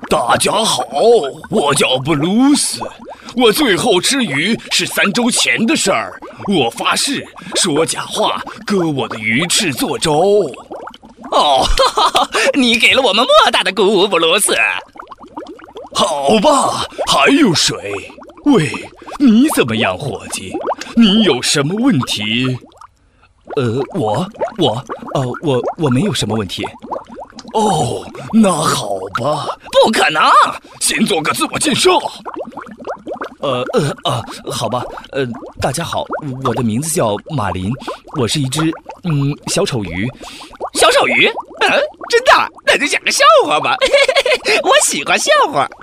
大家好，我叫布鲁斯。我最后吃鱼是3周前的事儿。我发誓，说假话，割我的鱼翅做粥。 哦，哈哈，你给了我们莫大的鼓舞，布鲁斯。 好吧，还有谁？喂，你怎么样，伙计？你有什么问题？ 我没有什么问题。 哦，那好吧。 不可能！ 先做个自我介绍。 好吧，大家好，我的名字叫马林，我是一只小丑鱼。 小丑鱼？真的？那就讲个笑话吧。我喜欢笑话。